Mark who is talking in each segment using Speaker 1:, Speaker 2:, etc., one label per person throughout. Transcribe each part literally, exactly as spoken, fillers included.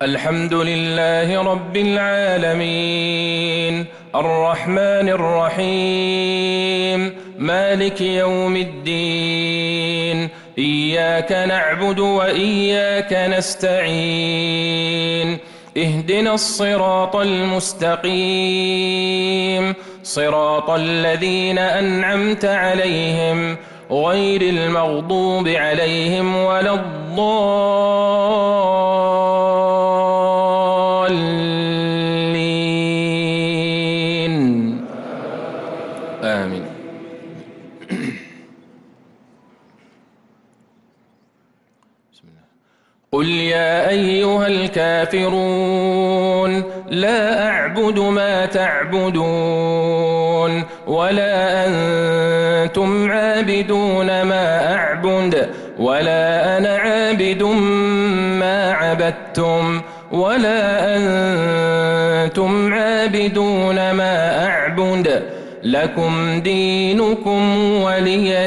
Speaker 1: الحمد لله رب العالمين الرحمن الرحيم مالك يوم الدين إياك نعبد وإياك نستعين اهدنا الصراط المستقيم صراط الذين أنعمت عليهم غير المغضوب عليهم ولا الضالين آمين. قل يا أيها الكافرون لا أعبد ما تعبدون ولا أنتم عابدون ما أعبد ولا أنا عابد ما عبدتم ولا أنتم عابدون ما أعبد لكم دينكم ولي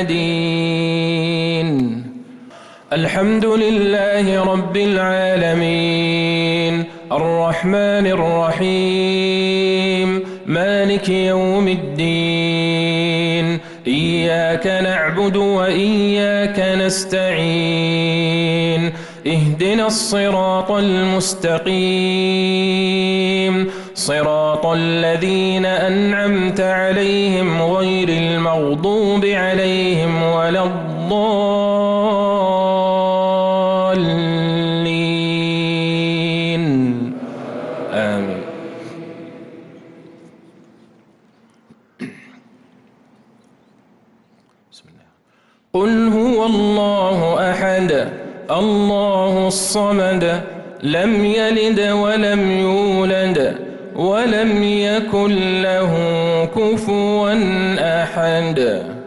Speaker 1: دين. الحمد لله رب العالمين الرحمن الرحيم مالك يوم الدين إياك نعبد وإياك نستعين اهدنا الصراط المستقيم صراط الذين أنعمت عليهم غير المغضوب عليهم ولا الضالين آمين. بسم الله. قل هو الله أحد الله الصمد لم يلد ولم يولد ولم يكن له كفوا أحد.